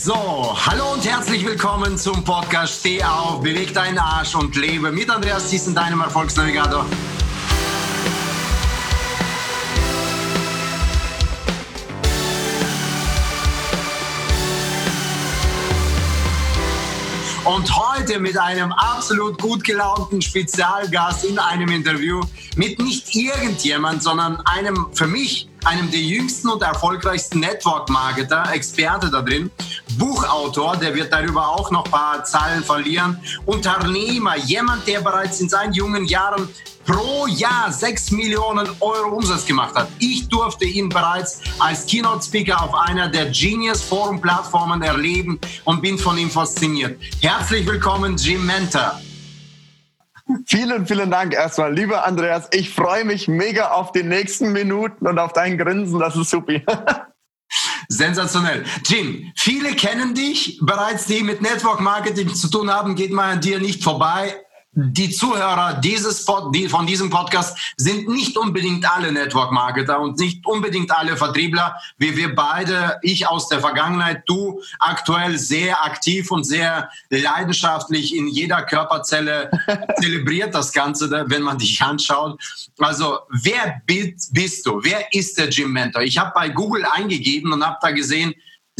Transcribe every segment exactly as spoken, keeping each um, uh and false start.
So, hallo und herzlich willkommen zum Podcast Steh auf, beweg deinen Arsch und lebe mit Andreas Thiessen, deinem Erfolgsnavigator. Und heute mit einem absolut gut gelaunten Spezialgast in einem Interview mit nicht irgendjemand, sondern einem, für mich, einem der jüngsten und erfolgreichsten Network-Marketer, Experte da drin, Buchautor, der wird darüber auch noch ein paar Zahlen verlieren, Unternehmer, jemand, der bereits in seinen jungen Jahren pro Jahr sechs Millionen Euro Umsatz gemacht hat. Ich durfte ihn bereits als Keynote-Speaker auf einer der Genius-Forum-Plattformen erleben und bin von ihm fasziniert. Herzlich willkommen, Jim Mentor. Vielen, vielen Dank erstmal, lieber Andreas. Ich freue mich mega auf die nächsten Minuten und auf dein Grinsen. Das ist super. Sensationell. Jim, viele kennen dich bereits, die mit Network Marketing zu tun haben, geht mal an dir nicht vorbei. Die Zuhörer dieses Pod, die von diesem Podcast sind nicht unbedingt alle Network-Marketer und nicht unbedingt alle Vertriebler, wie wir beide, ich aus der Vergangenheit, du aktuell sehr aktiv und sehr leidenschaftlich in jeder Körperzelle zelebriert das Ganze, wenn man dich anschaut. Also, wer bist du? Wer ist der Jim Mentor? Ich habe bei Google eingegeben und habe da gesehen,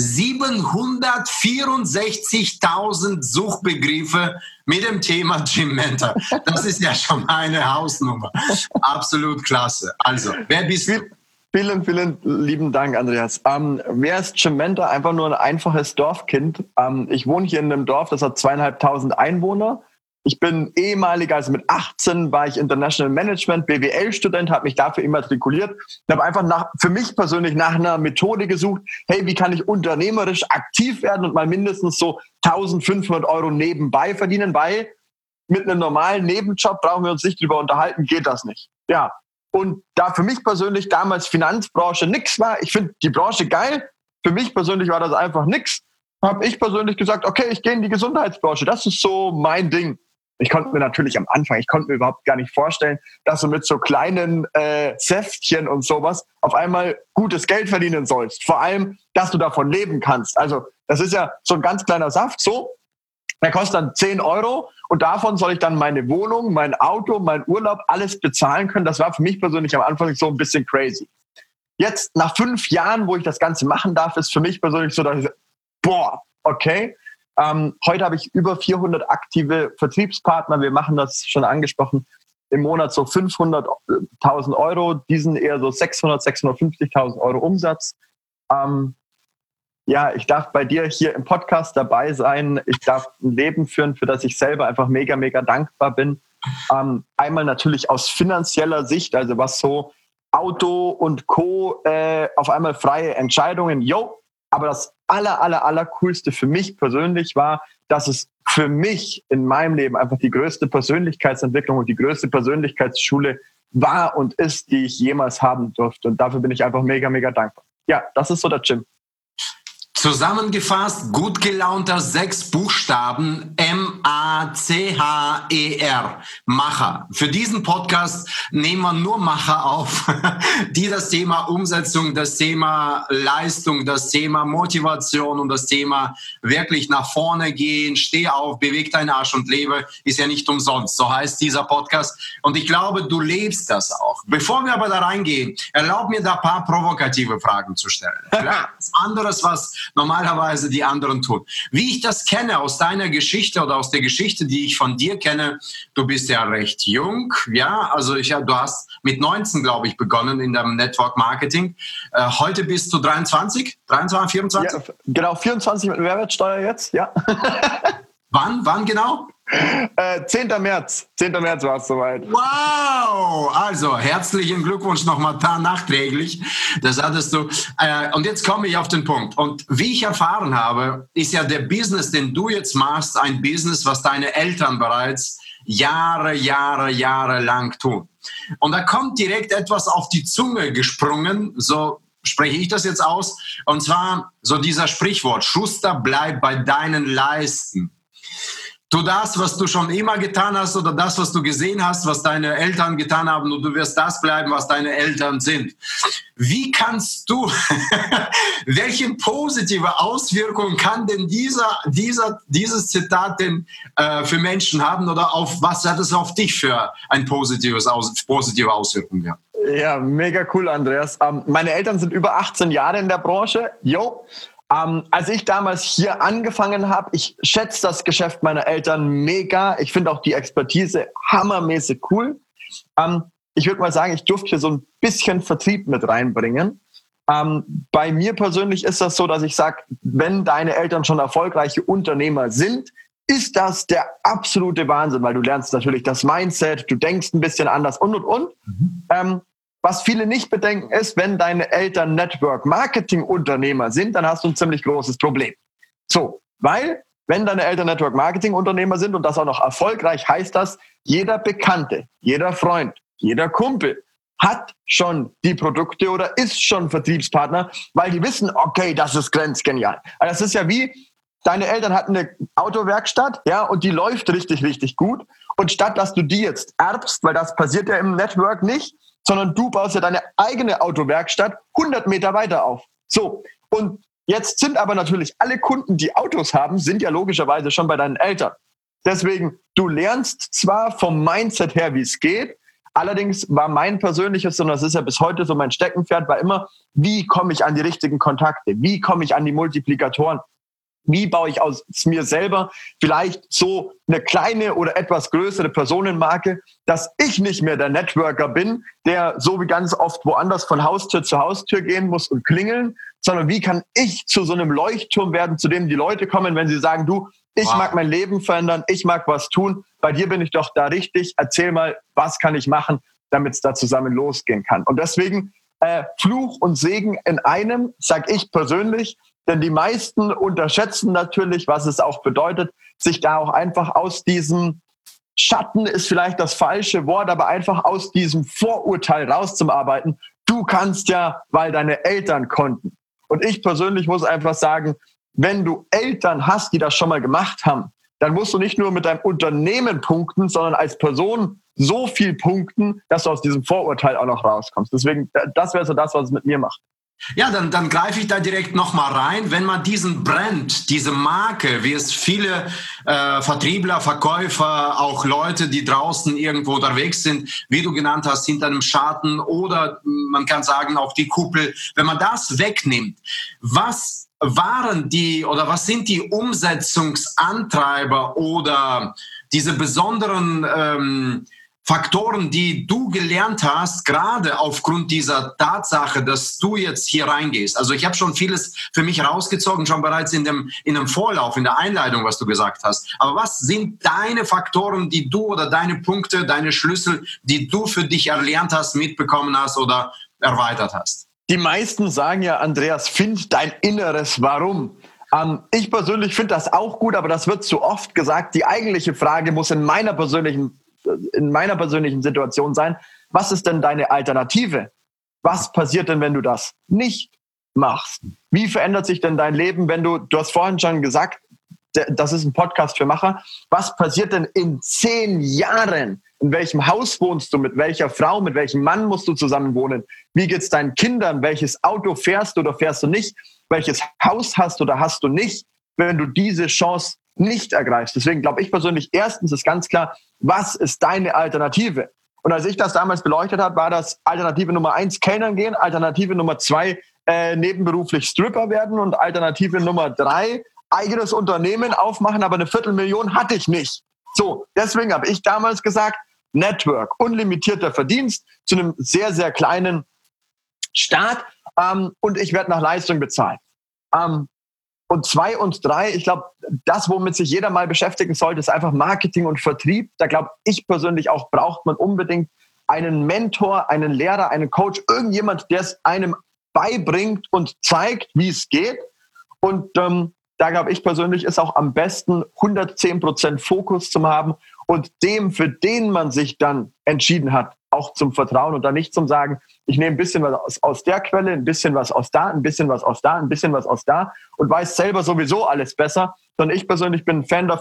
siebenhundertvierundsechzigtausend Suchbegriffe mit dem Thema Jim Mentor. Das ist ja schon mal eine Hausnummer. Absolut klasse. Also, wer bist du? Vielen, vielen lieben Dank, Andreas. Ähm, wer ist Jim Mentor? Einfach nur ein einfaches Dorfkind. Ähm, ich wohne hier in einem Dorf, das hat zweieinhalbtausend Einwohner. Ich bin ehemaliger, also mit achtzehn war ich International Management, B W L-Student, habe mich dafür immatrikuliert und habe einfach nach, für mich persönlich nach einer Methode gesucht, hey, wie kann ich unternehmerisch aktiv werden und mal mindestens so eintausendfünfhundert Euro nebenbei verdienen, weil mit einem normalen Nebenjob brauchen wir uns nicht drüber unterhalten, geht das nicht. Ja, und da für mich persönlich damals Finanzbranche nix war, ich finde die Branche geil, für mich persönlich war das einfach nix, habe ich persönlich gesagt, okay, ich gehe in die Gesundheitsbranche, das ist so mein Ding. Ich konnte mir natürlich am Anfang, ich konnte mir überhaupt gar nicht vorstellen, dass du mit so kleinen äh, Säftchen und sowas auf einmal gutes Geld verdienen sollst. Vor allem, dass du davon leben kannst. Also das ist ja so ein ganz kleiner Saft, so, der kostet dann zehn Euro und davon soll ich dann meine Wohnung, mein Auto, mein Urlaub, alles bezahlen können. Das war für mich persönlich am Anfang so ein bisschen crazy. Jetzt, nach fünf Jahren, wo ich das Ganze machen darf, ist für mich persönlich so, dass ich, boah, okay, Ähm, heute habe ich über vierhundert aktive Vertriebspartner. Wir machen das, schon angesprochen, im Monat so fünfhunderttausend Euro. Diesen eher so sechshundert, sechshundertfünfzigtausend Euro Umsatz. Ähm, ja, ich darf bei dir hier im Podcast dabei sein. Ich darf ein Leben führen, für das ich selber einfach mega, mega dankbar bin. Ähm, einmal natürlich aus finanzieller Sicht, also was so Auto und Co. Äh, auf einmal freie Entscheidungen. Yo, aber das aller, aller, aller coolste für mich persönlich war, dass es für mich in meinem Leben einfach die größte Persönlichkeitsentwicklung und die größte Persönlichkeitsschule war und ist, die ich jemals haben durfte. Und dafür bin ich einfach mega, mega dankbar. Ja, das ist so der Jim. Zusammengefasst, gut gelaunter sechs Buchstaben, M A C H E R, Macher. Für diesen Podcast nehmen wir nur Macher auf, die das Thema Umsetzung, das Thema Leistung, das Thema Motivation und das Thema wirklich nach vorne gehen, steh auf, beweg deinen Arsch und lebe, ist ja nicht umsonst. So heißt dieser Podcast. Und ich glaube, du lebst das auch. Bevor wir aber da reingehen, erlaub mir da ein paar provokative Fragen zu stellen. Was anderes, was normalerweise die anderen tun. Wie ich das kenne aus deiner Geschichte oder aus der Geschichte, die ich von dir kenne, du bist ja recht jung, ja, also ich, du hast mit neunzehn, glaube ich, begonnen in deinem Network Marketing. Äh, heute bist du dreiundzwanzig, dreiundzwanzig, vierundzwanzig? Ja, genau, vierundzwanzig mit Mehrwertsteuer jetzt, ja. Wann, wann genau? Äh, zehnter März. zehnter März war es soweit. Wow! Also, herzlichen Glückwunsch nochmal da nachträglich. Das hattest du. Äh, und jetzt komme ich auf den Punkt. Und wie ich erfahren habe, ist ja der Business, den du jetzt machst, ein Business, was deine Eltern bereits Jahre, Jahre, Jahre lang tun. Und da kommt direkt etwas auf die Zunge gesprungen, so spreche ich das jetzt aus. Und zwar so dieser Sprichwort, Schuster, bleib bei deinen Leisten. tu das, was du schon immer getan hast oder das, was du gesehen hast, was deine Eltern getan haben und du wirst das bleiben, was deine Eltern sind. Wie kannst du, welche positive Auswirkung kann denn dieser, dieser, dieses Zitat denn äh, für Menschen haben oder auf was hat es auf dich für ein positives Aus, positive Auswirkung gehabt? Ja, mega cool, Andreas. Ähm, meine Eltern sind über achtzehn Jahre in der Branche. Jo. Ähm, als ich damals hier angefangen habe, ich schätze das Geschäft meiner Eltern mega. Ich finde auch die Expertise hammermäßig cool. Ähm, ich würde mal sagen, ich durfte hier so ein bisschen Vertrieb mit reinbringen. Ähm, bei mir persönlich ist das so, dass ich sage, wenn deine Eltern schon erfolgreiche Unternehmer sind, ist das der absolute Wahnsinn, weil du lernst natürlich das Mindset, du denkst ein bisschen anders und, und, und. Mhm. Ähm, Was viele nicht bedenken ist, wenn deine Eltern Network-Marketing-Unternehmer sind, dann hast du ein ziemlich großes Problem. So, weil wenn deine Eltern Network-Marketing-Unternehmer sind und das auch noch erfolgreich, heißt das, jeder Bekannte, jeder Freund, jeder Kumpel hat schon die Produkte oder ist schon Vertriebspartner, weil die wissen, okay, das ist grenzgenial. Also das ist ja wie, deine Eltern hatten eine Autowerkstatt, ja, und die läuft richtig, richtig gut. Und statt dass du die jetzt erbst, weil das passiert ja im Network nicht, sondern du baust ja deine eigene Autowerkstatt hundert Meter weiter auf. So, und jetzt sind aber natürlich alle Kunden, die Autos haben, sind ja logischerweise schon bei deinen Eltern. Deswegen, du lernst zwar vom Mindset her, wie es geht, allerdings war mein persönliches, und das ist ja bis heute so mein Steckenpferd, war immer, wie komme ich an die richtigen Kontakte? Wie komme ich an die Multiplikatoren? Wie baue ich aus mir selber vielleicht so eine kleine oder etwas größere Personenmarke, dass ich nicht mehr der Networker bin, der so wie ganz oft woanders von Haustür zu Haustür gehen muss und klingeln, sondern wie kann ich zu so einem Leuchtturm werden, zu dem die Leute kommen, wenn sie sagen, du, ich wow. mag mein Leben verändern, ich mag was tun, bei dir bin ich doch da richtig, erzähl mal, was kann ich machen, damit es da zusammen losgehen kann. Und deswegen äh, Fluch und Segen in einem, sag ich persönlich, denn die meisten unterschätzen natürlich, was es auch bedeutet, sich da auch einfach aus diesem Schatten ist vielleicht das falsche Wort, aber einfach aus diesem Vorurteil rauszuarbeiten. Du kannst ja, weil deine Eltern konnten. Und ich persönlich muss einfach sagen, wenn du Eltern hast, die das schon mal gemacht haben, dann musst du nicht nur mit deinem Unternehmen punkten, sondern als Person so viel punkten, dass du aus diesem Vorurteil auch noch rauskommst. Deswegen, das wäre so das, was es mit mir macht. Ja, dann, dann greife ich da direkt nochmal rein. Wenn man diesen Brand, diese Marke, wie es viele äh, Vertriebler, Verkäufer, auch Leute, die draußen irgendwo unterwegs sind, wie du genannt hast, hinter einem Schatten oder man kann sagen auch die Kuppel, wenn man das wegnimmt, was waren die oder was sind die Umsetzungsantreiber oder diese besonderen ähm, Faktoren, die du gelernt hast, gerade aufgrund dieser Tatsache, dass du jetzt hier reingehst. Also ich habe schon vieles für mich rausgezogen, schon bereits in dem, in dem Vorlauf, in der Einleitung, was du gesagt hast. Aber was sind deine Faktoren, die du oder deine Punkte, deine Schlüssel, die du für dich erlernt hast, mitbekommen hast oder erweitert hast? Die meisten sagen ja, Andreas, find dein inneres Warum. Ähm, ich persönlich finde das auch gut, aber das wird zu oft gesagt. Die eigentliche Frage muss in meiner persönlichen in meiner persönlichen Situation sein, was ist denn deine Alternative? Was passiert denn, wenn du das nicht machst? Wie verändert sich denn dein Leben, wenn du, du hast vorhin schon gesagt, das ist ein Podcast für Macher, was passiert denn in zehn Jahren? In welchem Haus wohnst du? Mit welcher Frau, mit welchem Mann musst du zusammen wohnen? Wie geht's deinen Kindern? Welches Auto fährst du oder fährst du nicht? Welches Haus hast du oder hast du nicht, wenn du diese Chance nicht ergreifst? Deswegen glaube ich persönlich, erstens ist ganz klar, was ist deine Alternative? Und als ich das damals beleuchtet habe, war das Alternative Nummer eins, Kellnern gehen, Alternative Nummer zwei, äh, nebenberuflich Stripper werden und Alternative Nummer drei, eigenes Unternehmen aufmachen, aber eine Viertelmillion hatte ich nicht. So, deswegen habe ich damals gesagt, Network, unlimitierter Verdienst zu einem sehr, sehr kleinen Start ähm, und ich werde nach Leistung bezahlt. Ähm, Und zwei und drei, ich glaube, das, womit sich jeder mal beschäftigen sollte, ist einfach Marketing und Vertrieb. Da glaube ich persönlich auch, braucht man unbedingt einen Mentor, einen Lehrer, einen Coach, irgendjemand, der es einem beibringt und zeigt, wie es geht. Und ähm, da glaube ich persönlich, ist auch am besten hundertzehn Prozent Fokus zu haben und dem, für den man sich dann entschieden hat, auch zum Vertrauen und dann nicht zum Sagen, ich nehme ein bisschen was aus, aus der Quelle, ein bisschen was aus da, ein bisschen was aus da, ein bisschen was aus da und weiß selber sowieso alles besser, sondern ich persönlich bin ein Fan davon,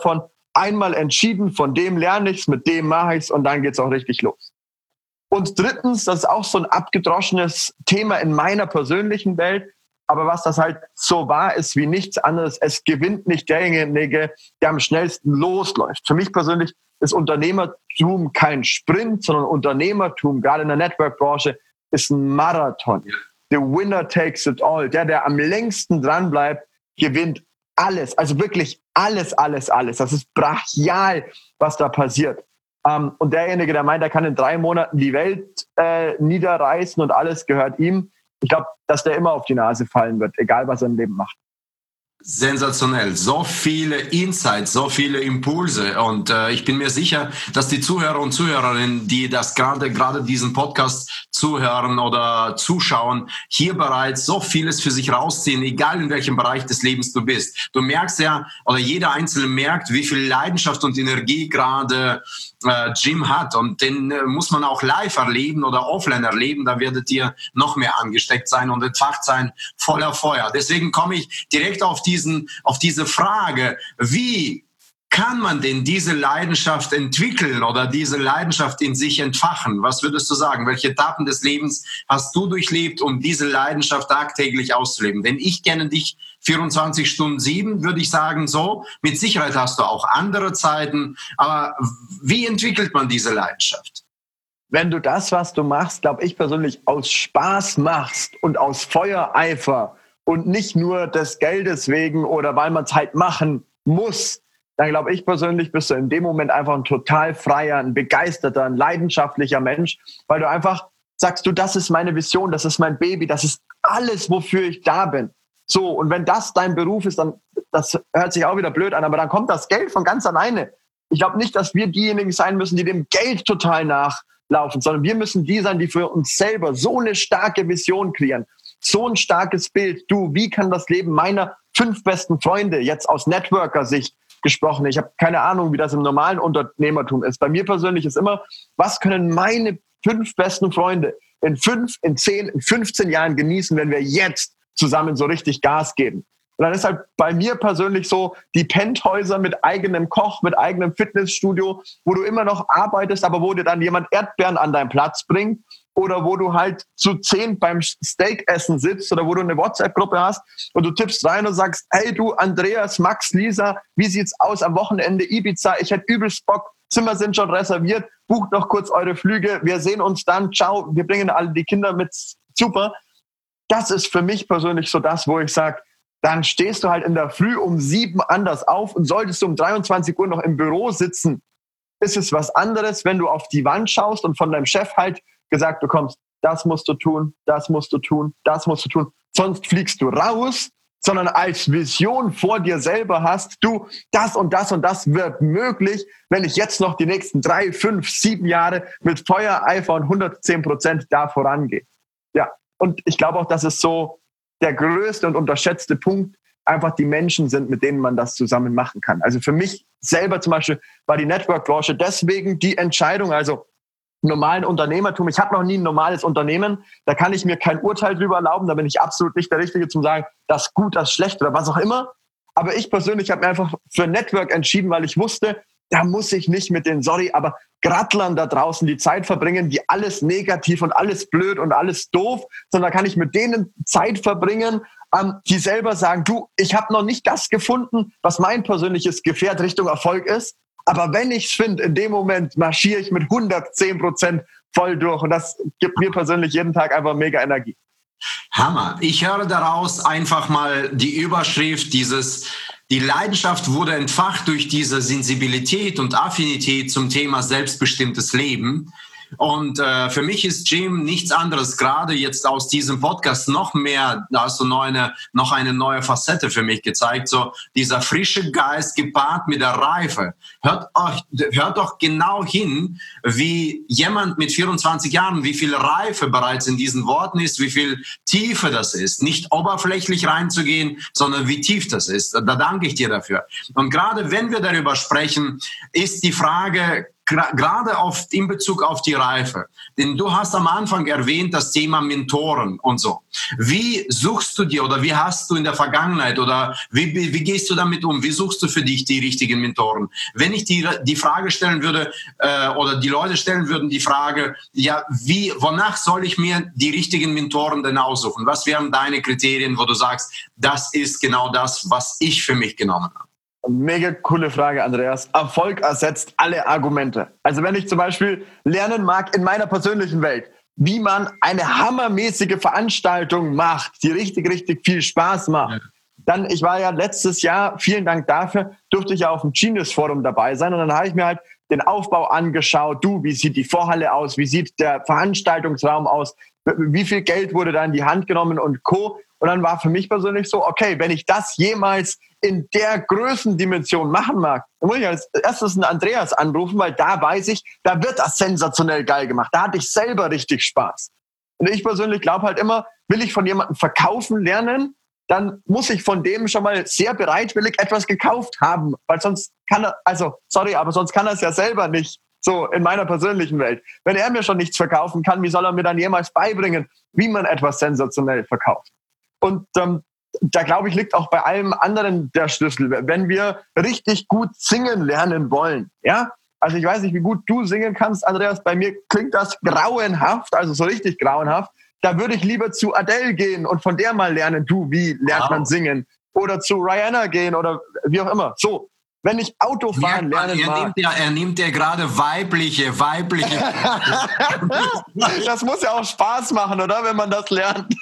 einmal entschieden, von dem lerne ich's, mit dem mache ich's und dann geht's auch richtig los. Und drittens, das ist auch so ein abgedroschenes Thema in meiner persönlichen Welt, aber was das halt so wahr ist wie nichts anderes, es gewinnt nicht derjenige, der am schnellsten losläuft. Für mich persönlich ist Unternehmertum kein Sprint, sondern Unternehmertum, gerade in der Network-Branche, ist ein Marathon. The winner takes it all. Der, der am längsten dran bleibt, gewinnt alles. Also wirklich alles, alles, alles. Das ist brachial, was da passiert. Um, und derjenige, der meint, er kann in drei Monaten die Welt äh, niederreißen und alles gehört ihm, ich glaube, dass der immer auf die Nase fallen wird, egal was er im Leben macht. Sensationell. So viele Insights, so viele Impulse. Und äh, ich bin mir sicher, dass die Zuhörer und Zuhörerinnen, die das gerade gerade diesen Podcast zuhören oder zuschauen, hier bereits so vieles für sich rausziehen, egal in welchem Bereich des Lebens du bist. Du merkst ja, oder jeder Einzelne merkt, wie viel Leidenschaft und Energie gerade äh, Jim hat. Und den äh, muss man auch live erleben oder offline erleben. Da werdet ihr noch mehr angesteckt sein und entfacht sein, voller Feuer. Deswegen komme ich direkt auf die Diesen, auf diese Frage, wie kann man denn diese Leidenschaft entwickeln oder diese Leidenschaft in sich entfachen? Was würdest du sagen? Welche Etappen des Lebens hast du durchlebt, um diese Leidenschaft tagtäglich auszuleben? Denn ich kenne dich vierundzwanzig Stunden sieben, würde ich sagen, so. Mit Sicherheit hast du auch andere Zeiten. Aber wie entwickelt man diese Leidenschaft? Wenn du das, was du machst, glaube ich persönlich, aus Spaß machst und aus Feuereifer, und nicht nur des Geldes wegen oder weil man es halt machen muss, dann glaube ich persönlich, bist du in dem Moment einfach ein total freier, ein begeisterter, ein leidenschaftlicher Mensch, weil du einfach sagst, du, das ist meine Vision, das ist mein Baby, das ist alles, wofür ich da bin. So, und wenn das dein Beruf ist, dann, das hört sich auch wieder blöd an, aber dann kommt das Geld von ganz alleine. Ich glaube nicht, dass wir diejenigen sein müssen, die dem Geld total nachlaufen, sondern wir müssen die sein, die für uns selber so eine starke Vision kreieren. So ein starkes Bild. Du, wie kann das Leben meiner fünf besten Freunde, jetzt aus Networker-Sicht gesprochen, ich habe keine Ahnung, wie das im normalen Unternehmertum ist. Bei mir persönlich ist immer, was können meine fünf besten Freunde in fünf, in zehn, in fünfzehn Jahren genießen, wenn wir jetzt zusammen so richtig Gas geben? Und dann ist halt bei mir persönlich so die Penthäuser mit eigenem Koch, mit eigenem Fitnessstudio, wo du immer noch arbeitest, aber wo dir dann jemand Erdbeeren an deinen Platz bringt. Oder wo du halt zu zehn beim Steakessen sitzt oder wo du eine WhatsApp-Gruppe hast und du tippst rein und sagst, hey du, Andreas, Max, Lisa, wie sieht's aus am Wochenende Ibiza? Ich hätte übelst Bock, Zimmer sind schon reserviert, bucht noch kurz eure Flüge, wir sehen uns dann, ciao, wir bringen alle die Kinder mit, super. Das ist für mich persönlich so das, wo ich sage, dann stehst du halt in der Früh um sieben anders auf und solltest du um dreiundzwanzig Uhr noch im Büro sitzen, ist es was anderes, wenn du auf die Wand schaust und von deinem Chef halt gesagt bekommst, das musst du tun, das musst du tun, das musst du tun, sonst fliegst du raus, sondern als Vision vor dir selber hast, du, das und das und das wird möglich, wenn ich jetzt noch die nächsten drei, fünf, sieben Jahre mit Feuereifer und hundertzehn Prozent da vorangehe. Ja, und ich glaube auch, dass es so der größte und unterschätzte Punkt einfach die Menschen sind, mit denen man das zusammen machen kann. Also für mich selber zum Beispiel war die Network-Branche deswegen die Entscheidung, also normalen Unternehmertum. Ich habe noch nie ein normales Unternehmen. Da kann ich mir kein Urteil drüber erlauben. Da bin ich absolut nicht der Richtige zum sagen, das ist gut, das ist schlecht oder was auch immer. Aber ich persönlich habe mir einfach für Network entschieden, weil ich wusste, da muss ich nicht mit den, sorry, aber Grattlern da draußen die Zeit verbringen, die alles negativ und alles blöd und alles doof, sondern da kann ich mit denen Zeit verbringen, ähm, die selber sagen, du, ich habe noch nicht das gefunden, was mein persönliches Gefährt Richtung Erfolg ist. Aber wenn ich es finde, in dem Moment marschiere ich mit hundertzehn Prozent voll durch. Und das gibt mir persönlich jeden Tag einfach mega Energie. Hammer. Ich höre daraus einfach mal die Überschrift dieses, die Leidenschaft wurde entfacht durch diese Sensibilität und Affinität zum Thema selbstbestimmtes Leben. Und äh, für mich ist Jim nichts anderes, gerade jetzt aus diesem Podcast noch mehr, also noch eine, noch eine neue Facette für mich gezeigt, so dieser frische Geist gepaart mit der Reife. Hört, euch, hört doch genau hin, wie jemand mit vierundzwanzig Jahren, wie viel Reife bereits in diesen Worten ist, wie viel Tiefe das ist. Nicht oberflächlich reinzugehen, sondern wie tief das ist. Da danke ich dir dafür. Und gerade wenn wir darüber sprechen, ist die Frage, gra- gerade auf, in Bezug auf die Reife. Denn du hast am Anfang erwähnt das Thema Mentoren und so. Wie suchst du dir oder wie hast du in der Vergangenheit oder wie, wie, wie gehst du damit um? Wie suchst du für dich die richtigen Mentoren? Wenn ich die, die Frage stellen würde äh, oder die Leute stellen würden die Frage, ja, wie, wonach soll ich mir die richtigen Mentoren denn aussuchen? Was wären deine Kriterien, wo du sagst, das ist genau das, was ich für mich genommen habe? Mega coole Frage, Andreas. Erfolg ersetzt alle Argumente. Also wenn ich zum Beispiel lernen mag in meiner persönlichen Welt, wie man eine hammermäßige Veranstaltung macht, die richtig, richtig viel Spaß macht, ja. Dann, ich war ja letztes Jahr, vielen Dank dafür, durfte ich ja auf dem Genius Forum dabei sein und dann habe ich mir halt den Aufbau angeschaut. Du, wie sieht die Vorhalle aus? Wie sieht der Veranstaltungsraum aus? Wie viel Geld wurde da in die Hand genommen und Co.? Und dann war für mich persönlich so, okay, wenn ich das jemals in der Größendimension machen mag, dann muss ich als erstes einen Andreas anrufen, weil da weiß ich, da wird das sensationell geil gemacht. Da hatte ich selber richtig Spaß. Und ich persönlich glaube halt immer, will ich von jemandem verkaufen lernen, dann muss ich von dem schon mal sehr bereitwillig etwas gekauft haben. Weil sonst kann er, also sorry, aber sonst kann er es ja selber nicht. So in meiner persönlichen Welt. Wenn er mir schon nichts verkaufen kann, wie soll er mir dann jemals beibringen, wie man etwas sensationell verkauft? Und ähm, da glaube ich, liegt auch bei allem anderen der Schlüssel. Wenn wir richtig gut singen lernen wollen, ja, also ich weiß nicht, wie gut du singen kannst, Andreas, bei mir klingt das grauenhaft, also so richtig grauenhaft. Da würde ich lieber zu Adele gehen und von der mal lernen, du, wie lernt wow. man singen? Oder zu Rihanna gehen oder wie auch immer. So, wenn ich Autofahren ja, lernen er mag. Nimmt ja, er nimmt ja gerade weibliche, weibliche. Das muss ja auch Spaß machen, oder? Wenn man das lernt.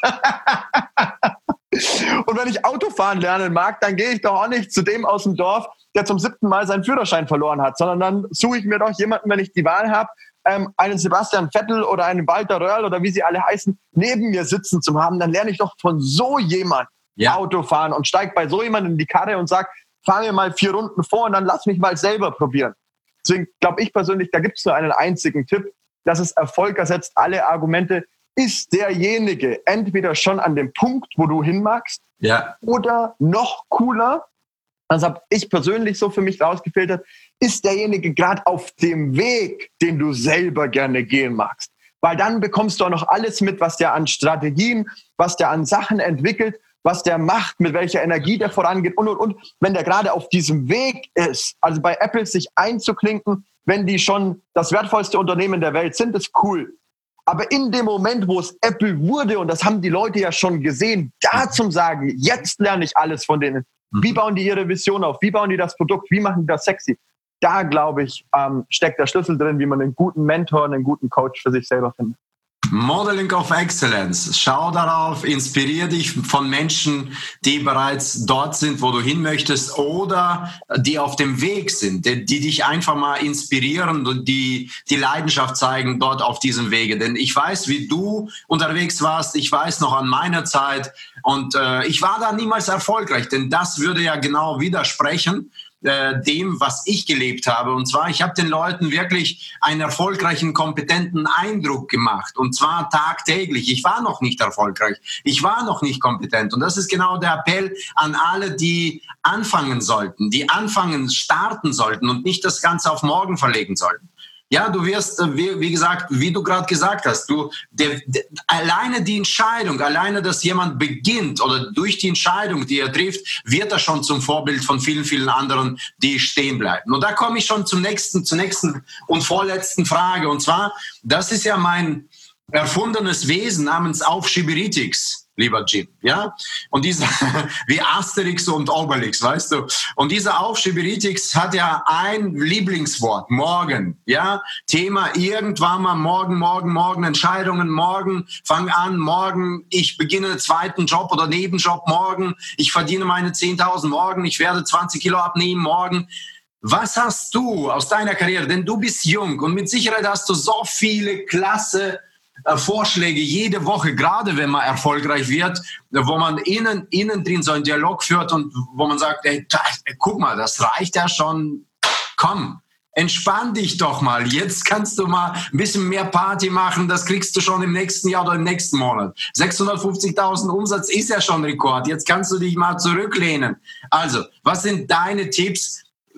Und wenn ich Autofahren lernen mag, dann gehe ich doch auch nicht zu dem aus dem Dorf, der zum siebten Mal seinen Führerschein verloren hat, sondern dann suche ich mir doch jemanden, wenn ich die Wahl habe, ähm, einen Sebastian Vettel oder einen Walter Röhrl oder wie sie alle heißen, neben mir sitzen zu haben. Dann lerne ich doch von so jemand ja. Autofahren und steige bei so jemandem in die Karre und sage, fahr mir mal vier Runden vor und dann lass mich mal selber probieren. Deswegen glaube ich persönlich, da gibt es nur einen einzigen Tipp, dass es Erfolg ersetzt alle Argumente. Ist derjenige entweder schon an dem Punkt, wo du hin magst, ja. oder noch cooler, das habe ich persönlich so für mich rausgefiltert, ist derjenige gerade auf dem Weg, den du selber gerne gehen magst. Weil dann bekommst du auch noch alles mit, was der an Strategien, was der an Sachen entwickelt, was der macht, mit welcher Energie der vorangeht und, und, und. Wenn der gerade auf diesem Weg ist, also bei Apple sich einzuklinken, wenn die schon das wertvollste Unternehmen der Welt sind, ist cool. Aber in dem Moment, wo es Apple wurde, und das haben die Leute ja schon gesehen, da zum sagen, jetzt lerne ich alles von denen. Wie bauen die ihre Vision auf? Wie bauen die das Produkt? Wie machen die das sexy? Da, glaube ich, ähm, steckt der Schlüssel drin, wie man einen guten Mentor, einen guten Coach für sich selber findet. Modeling of Excellence. Schau darauf, inspiriere dich von Menschen, die bereits dort sind, wo du hin möchtest oder die auf dem Weg sind, die, die dich einfach mal inspirieren und die die Leidenschaft zeigen dort auf diesem Wege. Denn ich weiß, wie du unterwegs warst, ich weiß noch an meiner Zeit und äh, ich war da niemals erfolgreich, denn das würde ja genau widersprechen dem, was ich gelebt habe. Und zwar, ich habe den Leuten wirklich einen erfolgreichen, kompetenten Eindruck gemacht. Und zwar tagtäglich. Ich war noch nicht erfolgreich. Ich war noch nicht kompetent. Und das ist genau der Appell an alle, die anfangen sollten, die anfangen, starten sollten und nicht das Ganze auf morgen verlegen sollten. Ja, du wirst, wie, wie gesagt, wie du gerade gesagt hast, du, der, der, alleine die Entscheidung, alleine, dass jemand beginnt oder durch die Entscheidung, die er trifft, wird er schon zum Vorbild von vielen, vielen anderen, die stehen bleiben. Und da komme ich schon zum nächsten, zur nächsten und vorletzten Frage. Und zwar, das ist ja mein erfundenes Wesen namens Aufschieberitis, lieber Jim, ja? Und dieser, wie Asterix und Obelix, weißt du? Und dieser Aufschieberitis hat ja ein Lieblingswort, morgen, ja? Thema irgendwann mal morgen, morgen, morgen, Entscheidungen, morgen, fang an, morgen, ich beginne einen zweiten Job oder Nebenjob, morgen, ich verdiene meine zehntausend, morgen, ich werde zwanzig Kilo abnehmen, morgen. Was hast du aus deiner Karriere, denn du bist jung und mit Sicherheit hast du so viele klasse Vorschläge jede Woche, gerade wenn man erfolgreich wird, wo man innen, innen drin so einen Dialog führt und wo man sagt, ey, guck mal, das reicht ja schon, komm, entspann dich doch mal, jetzt kannst du mal ein bisschen mehr Party machen, das kriegst du schon im nächsten Jahr oder im nächsten Monat. sechshundertfünfzigtausend Umsatz ist ja schon Rekord, jetzt kannst du dich mal zurücklehnen. Also, was sind deine Tipps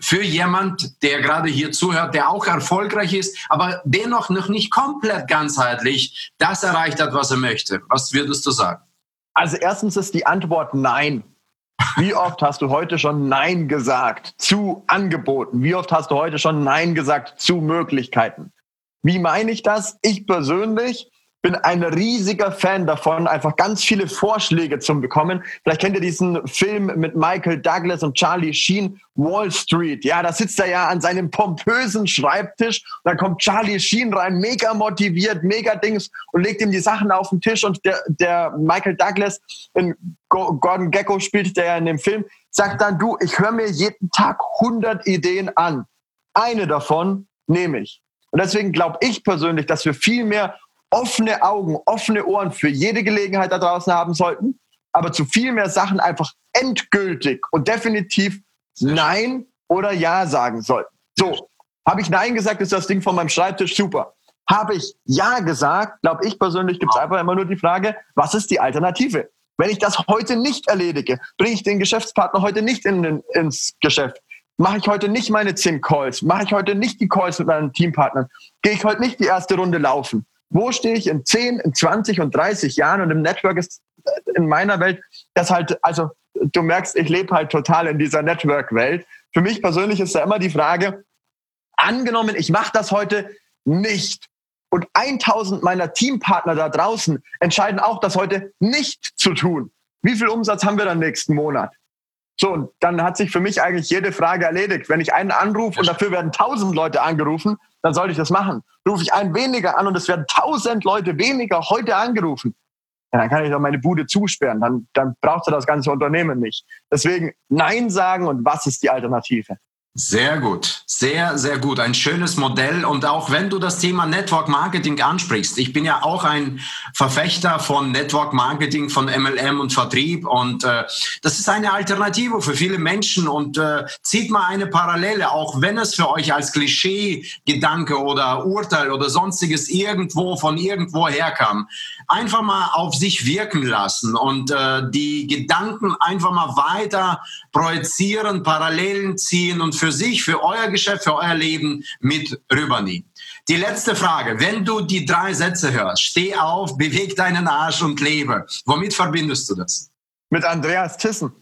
für jemand, der gerade hier zuhört, der auch erfolgreich ist, aber dennoch noch nicht komplett ganzheitlich das erreicht hat, was er möchte? Was würdest du sagen? Also erstens ist die Antwort nein. Wie oft hast du heute schon Nein gesagt zu Angeboten? Wie oft hast du heute schon Nein gesagt zu Möglichkeiten? Wie meine ich das? Ich persönlich bin ein riesiger Fan davon, einfach ganz viele Vorschläge zu bekommen. Vielleicht kennt ihr diesen Film mit Michael Douglas und Charlie Sheen, Wall Street. Ja, da sitzt er ja an seinem pompösen Schreibtisch und dann kommt Charlie Sheen rein, mega motiviert, mega Dings und legt ihm die Sachen auf den Tisch und der, der Michael Douglas, in Gordon Gekko spielt der ja in dem Film, sagt dann, du, ich höre mir jeden Tag hundert Ideen an. Eine davon nehme ich. Und deswegen glaube ich persönlich, dass wir viel mehr offene Augen, offene Ohren für jede Gelegenheit da draußen haben sollten, aber zu viel mehr Sachen einfach endgültig und definitiv Nein oder Ja sagen sollten. So, habe ich Nein gesagt, ist das Ding von meinem Schreibtisch super. Habe ich Ja gesagt, glaube ich persönlich, gibt es einfach immer nur die Frage, was ist die Alternative? Wenn ich das heute nicht erledige, bringe ich den Geschäftspartner heute nicht in den, ins Geschäft, mache ich heute nicht meine zehn Calls, mache ich heute nicht die Calls mit meinen Teampartnern, gehe ich heute nicht die erste Runde laufen. Wo stehe ich in zehn, in zwanzig und dreißig Jahren? Und im Network ist in meiner Welt das halt, also du merkst, ich lebe halt total in dieser Network-Welt. Für mich persönlich ist da immer die Frage, angenommen, ich mache das heute nicht und tausend meiner Teampartner da draußen entscheiden auch, das heute nicht zu tun. Wie viel Umsatz haben wir dann nächsten Monat? So, und dann hat sich für mich eigentlich jede Frage erledigt. Wenn ich einen anrufe und dafür werden tausend Leute angerufen, dann sollte ich das machen. Rufe ich einen weniger an und es werden tausend Leute weniger heute angerufen, ja, dann kann ich doch meine Bude zusperren. Dann, dann braucht ihr das ganze Unternehmen nicht. Deswegen Nein sagen und was ist die Alternative? Sehr gut, sehr, sehr gut. Ein schönes Modell. Und auch wenn du das Thema Network Marketing ansprichst, ich bin ja auch ein Verfechter von Network Marketing, von M L M und Vertrieb. Und äh, das ist eine Alternative für viele Menschen. Und äh, zieht mal eine Parallele, auch wenn es für euch als Klischee-Gedanke oder Urteil oder sonstiges irgendwo von irgendwo herkam. Einfach mal auf sich wirken lassen und äh, die Gedanken einfach mal weiter projizieren, Parallelen ziehen und für sich, für euer Geschäft, für euer Leben mit rübernehmen. Die letzte Frage, wenn du die drei Sätze hörst, steh auf, beweg deinen Arsch und lebe. Womit verbindest du das? Mit Andreas Thyssen.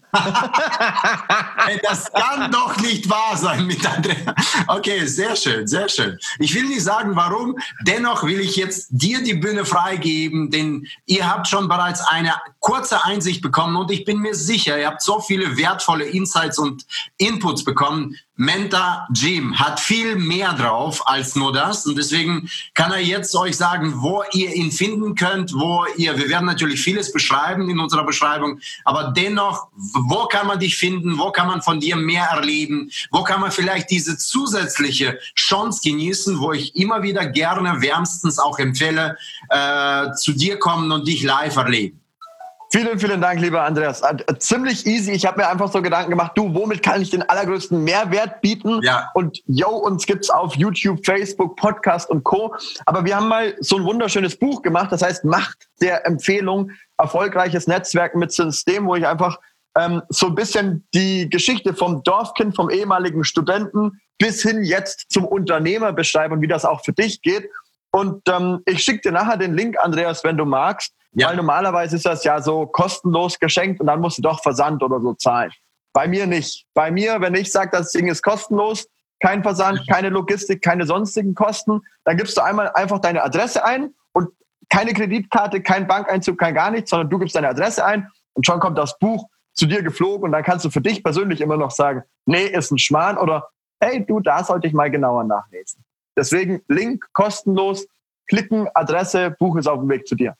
Das kann doch nicht wahr sein mit Andreas. Okay, sehr schön, sehr schön. Ich will nicht sagen, warum. Dennoch will ich jetzt dir die Bühne freigeben, denn ihr habt schon bereits eine kurze Einsicht bekommen und ich bin mir sicher, ihr habt so viele wertvolle Insights und Inputs bekommen. Mentor Jim hat viel mehr drauf als nur das und deswegen kann er jetzt euch sagen, wo ihr ihn finden könnt, wo ihr, wir werden natürlich vieles beschreiben in unserer Beschreibung, aber dennoch, wo kann man dich finden, wo kann man von dir mehr erleben, wo kann man vielleicht diese zusätzliche Chance genießen, wo ich immer wieder gerne wärmstens auch empfehle, äh, zu dir kommen und dich live erleben. Vielen, vielen Dank, lieber Andreas. Ziemlich easy. Ich habe mir einfach so Gedanken gemacht, du, womit kann ich den allergrößten Mehrwert bieten? Ja. Und yo, uns gibt's auf YouTube, Facebook, Podcast und Co. Aber wir haben mal so ein wunderschönes Buch gemacht, das heißt Macht der Empfehlung, erfolgreiches Netzwerken mit System, wo ich einfach ähm, so ein bisschen die Geschichte vom Dorfkind, vom ehemaligen Studenten bis hin jetzt zum Unternehmer beschreibe und wie das auch für dich geht. Und ähm, ich schicke dir nachher den Link, Andreas, wenn du magst. Ja. Weil normalerweise ist das ja so kostenlos geschenkt und dann musst du doch Versand oder so zahlen. Bei mir nicht. Bei mir, wenn ich sage, das Ding ist kostenlos, kein Versand, keine Logistik, keine sonstigen Kosten, dann gibst du einmal einfach deine Adresse ein und keine Kreditkarte, kein Bankeinzug, kein gar nichts, sondern du gibst deine Adresse ein und schon kommt das Buch zu dir geflogen und dann kannst du für dich persönlich immer noch sagen, nee, ist ein Schmarrn oder hey, du, da sollte ich mal genauer nachlesen. Deswegen Link kostenlos, klicken, Adresse, Buch ist auf dem Weg zu dir.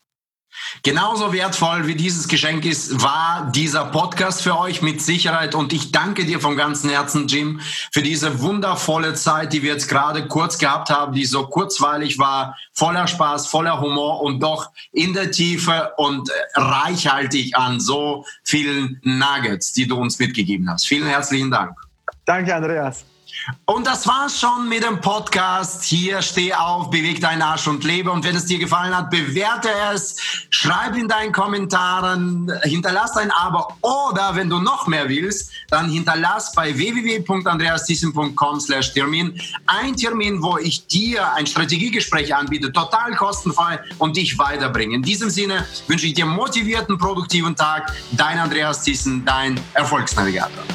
Genauso wertvoll wie dieses Geschenk ist, war dieser Podcast für euch mit Sicherheit und ich danke dir vom ganzen Herzen, Jim, für diese wundervolle Zeit, die wir jetzt gerade kurz gehabt haben, die so kurzweilig war, voller Spaß, voller Humor und doch in der Tiefe und reichhaltig an so vielen Nuggets, die du uns mitgegeben hast. Vielen herzlichen Dank. Danke, Andreas. Und das war's schon mit dem Podcast. Hier, steh auf, beweg deinen Arsch und lebe. Und wenn es dir gefallen hat, bewerte es, schreib in deinen Kommentaren, hinterlass ein Abo. Oder wenn du noch mehr willst, dann hinterlass bei w w w punkt andreas thyssen punkt com slash Termin ein Termin, wo ich dir ein Strategiegespräch anbiete, total kostenfrei und dich weiterbringe. In diesem Sinne wünsche ich dir einen motivierten, produktiven Tag. Dein Andreas Thyssen, dein Erfolgsnavigator.